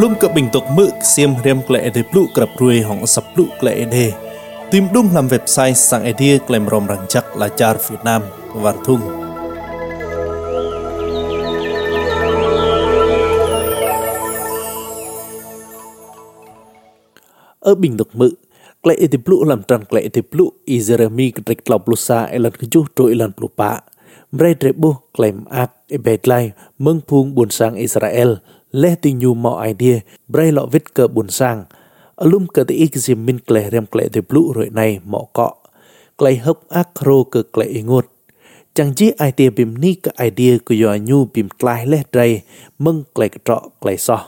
lum cập bình tục mự xiêm riêng lệ để lụ cập ruồi hỏng sập lụ lệ đề tìm đúng làm website sang idea claim rom răng chắc là char Việt Nam và thung ở bình tục mự lệ để lụ làm trăng lệ để lụ Jeremy trịch lọc lusa elan keju trôi elan lupa Bray Trebu claim ak ebedlai meng phung buồn sang Israel leh ti nyu mo idea Bray lọ vít cờ buồn sang alum cờ ti ikzim min kle rem kle te blu rồi này mọ cọ clay hấp ak ro cờ clay ngot chẳng chỉ idea bim ni cờ idea của yo nyu bim clay leh dray meng clay trọ clay so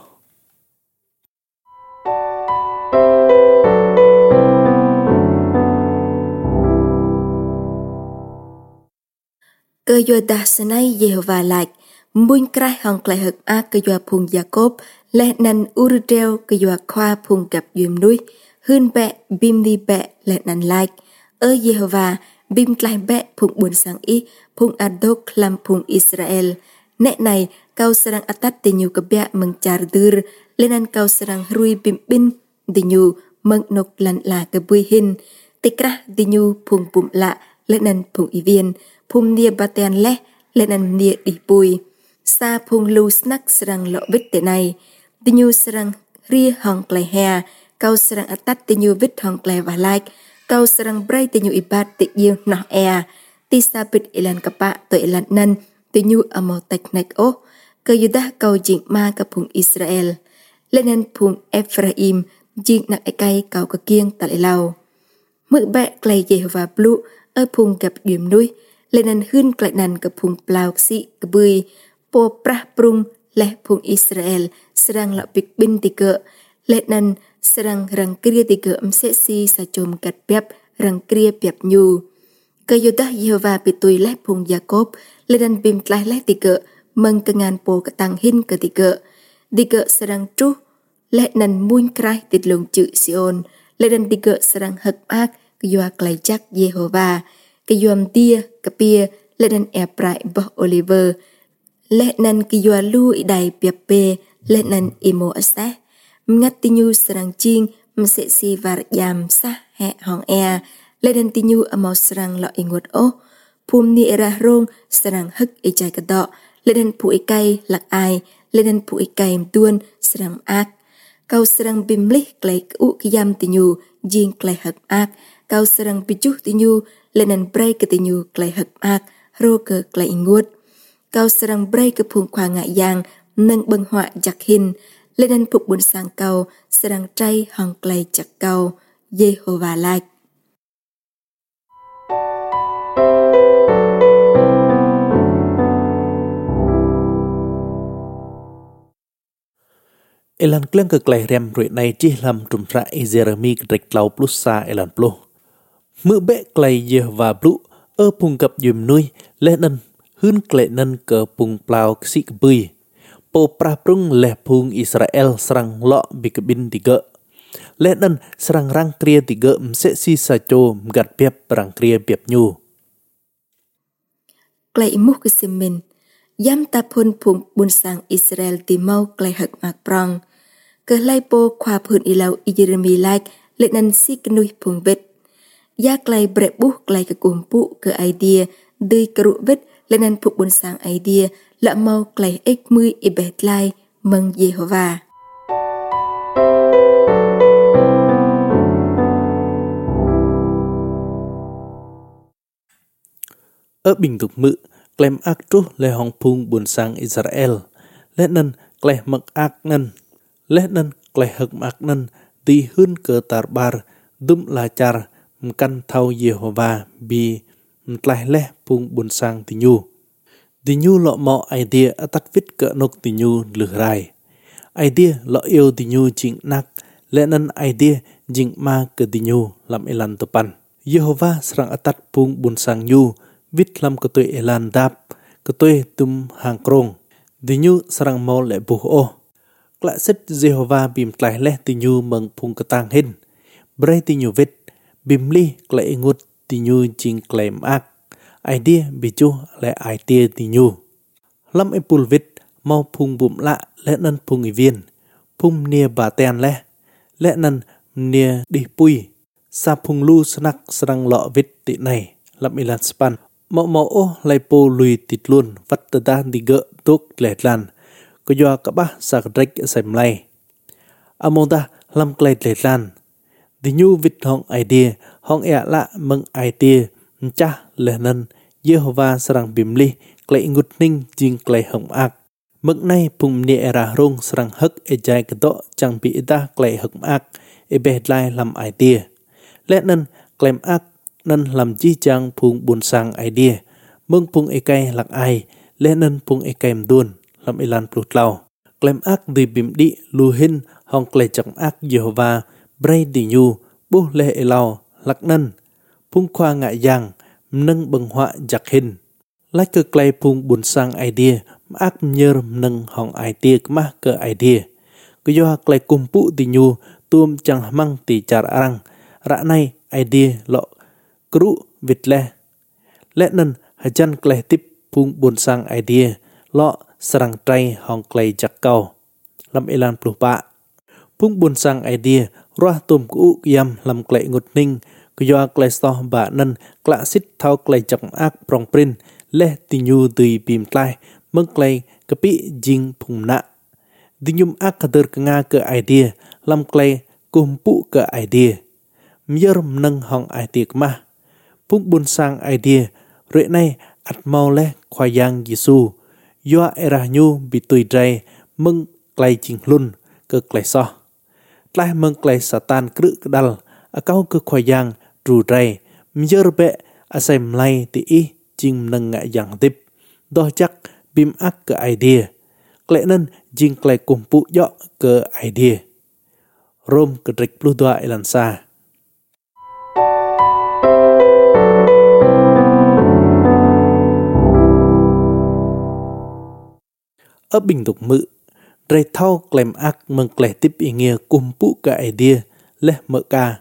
cơ yo da sanai Jehovah like muôn crai hong clay hực a cơ yo phùng Jacob lẽ nan Urdel cơ yo khoa phùng gặp duyên núi hơn bẹ bim đi bẹ lẽ nan like ở Jehovah bim clay bẹ phùng buồn sang ý phùng Adok làm phùng Israel nẹ này kau serang atat di nyu kebya mengcardur lenan kau serang rui bim bin di nyu mengnok lan la kebuihin tikrah di nyu phùng bum la lenan phùng ivien phùng nia baten leh lenan nia di pui sa phùng lu snak serang lo vít te này di nyu serang ria hong clay hair kau serang atat di nyu vít hong clay và like kau serang bray di nyu ibat ti yêu no air ti sapit ilan kapa to ilan nan ti nyu amo teknek o cơ yudah kau jing ma ka phùng Israel lenan phùng Ephraim jing nak ekai kau ka kieng tại lau mự bẹ clay Jehovah blue ở phùng gặp điểm núi lenan hun clay nan ka phùng plau si ka bui po prah prung leh phùng Israel serang la big bin ti ke lenan serang rang kria ti ke mse si sa chom kat pep rang kria pep nyu cơ yudah Jehovah pitui leh phùng Jacob lenan bim clay leh ti ke meng kengan po ketang hin ketika diga serang truh lenan muin krai tit long chữ Sion lenan diga serang hak ak kuyua klai chắc Jehovah kuyuam tia kapia lenan eprai boh Oliver lenan kuyua lu idai piape lenan imo aseh ngat tinyu serang ching mse si var jam sah he hong e lenan tinyu amo serang lo ingot o phum ni era rong serang hak ijai kadok lenan pui kai lạc ai lenan pui kai tuôn serang ak kau serang bimlih klai u kiyam tinyu jing klai hak ak kau serang pijuh tinyu lenan bray ke tinyu klai hak ak ro ke klai ngut kau serang bray ke phung khoa ngại yang nâng bâng họa giặc hin lenan phục buồn sang kau serang trai hong klai chak kau Jehovah like Elan kleng ke klai rem rui này chỉ làm trùm ra Jeremy trịch lau plus sa elan plu mự bẹ klai Jehovah plu ở phùng gặp dùm nuôi lenan hun klai nan ke phùng plau si kebui po prah prung leh phùng Israel serang lo bikebin tiga lenan serang rang kria tiga mse si sa cho mgat pep rang kria pep nyu klai muh kesimin yam ta phun phùng buôn sang Israel ti mau klai hak mak prong cơ lai po khoa phun ilau Jeremy like lenan si knui phùng vết ya klai bre buh klai ke kumpu ke idea dei keru vết lenan phụng buôn sang idea la mau klai ek mui ibet lai meng Jehovah ở bình tục mự klem ak truh le hong phung buồn sang Israel lenan kleh mak ak nan lenan kleh hak mak nan ti hun ke tarbar dum lacar mkan thau Jehovah bi mtleh leh phung buồn sang tinyu lo mo idea atat vít ke nok tinyu lehrai idea lo yêu tinyu jing nak lenan idea jing ma ke tinyu lam elan tepan Jehovah serang atat phung buồn sang nyu vít lam ke tôi elan dap ke tôi tum hang krong tinyu serang mo le buh o klak sit Jehovah bim tleh leh tinyu meng phung ketang hin bray tinyu vít bimli klai ngut tinyu jing klaim ak idea bichu le idea tinyu lam epul vít mau phung bum la lenan phung ivien phung nia bà ten lẽ nần nia đi pui sa phung lu snack serang lọ vít tị này làm ilan span mọ ô lai po lùi tịt luôn vắt ta đi gỡ tốt lẹt lan có do cả ba sa rách sầm lay among ta làm lẹt lẹt lan đi nhu vít hong idea hong lạ mừng idea cha lẹ nần Jehovah serang bimli klei ngut ning jing klei hong ak mực nay phung nia era rong serang hak ejai kedo chang bi ida klei hong ak ebe lai làm idea lẽ nần klem ak nần làm chi chang phung buồn sang idea mừng phung ekai lạc ai lẽ nần phung ekai duon làm ilan plut lau klem ak di bim di lu hin hong klei chang ak Jehovah bray di nhu bu le elau lạc nần phung khoa ngại yang nâng bằng họa giặc hình lách cơ klei phung buồn sang idea ak nhờ nâng hong idea kma cơ idea cứ do klei kumpu di nhu tuom chang mang ti char arang rạ này idea lọ cru vịt lẽ nần hajan klei tip phung buồn sang idea lọ sarang trai hong klei giặc cầu làm elan plu ba phung buồn sang idea roa tuom ku yam làm klei ngут ning cứ do klei sto ba nần klạ sit thao klei chak ak prong prin le ti nhu tui bim tlai mâng klei kapi jing phung na di nhum ak kader nga ke idea làm klei kumpu ke idea mier nâng hong idea ma phung buồn sang idea rệ này at mau le khoyang Giêsu yo era nhu bị tui drai mâng klei jing lun ke klei so tlai mâng klei satan kru dal akau ke khoyang tru drai mier be asem lai ti i jing nâng ngại yang tip do chắc bim ak ke idea klei nen jing klei kumpu yo ke idea rom ke drek plu dua elansa ở bình tục mự rei thau klem ak meng klei tip ingia kumpu ke idea leh mơ ca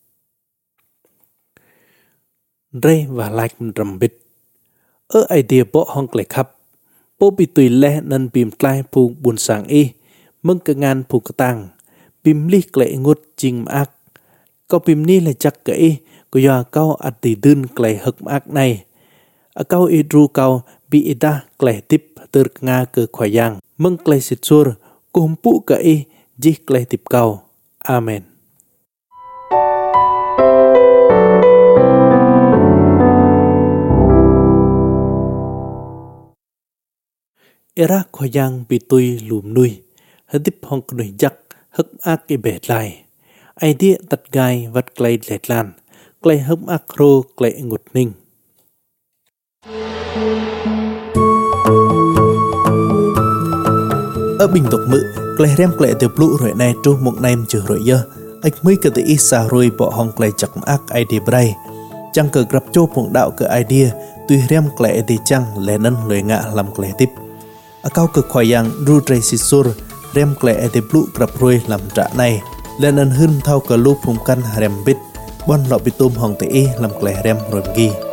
rei và like rầm bit ở idea bộ hong klei khắp bộ bị tùy leh nên bìm tlai phung buồn sang y meng ke ngan phung ke tang bìm li klei ngut jing ak kau bìm ni le chắc ke y ko ya kau ati dun klei hak ak này kau idru kau bi ida klei tip ter nga ke khoyang meng klei sit sur kumpu ke y ji klei tip kau amen era khoyang bị tui lùm nuôi hết tip hong nuôi giặc hấp ác cái bể lại idea tật gai vật klei lẹt lan klei hấp ác ro klei ngụt ninh ở bình tục mự klei rem klei từ blu rồi này tru một nem chữ rồi dơ ách mới cái tự isa rồi bỏ hong klei chặt ác idea bray chẳng cờ gặp cho phụng đạo cái idea tuy rem klei thì chẳng lẽ nân lời ngạ làm klei tip akau ke khoyang ru trai sisur rem klei ete blu grab roi làm trả này lên ân hưng thao ke lu phum kan rem bit bon lọ bitum hong te làm klei rem rồi gi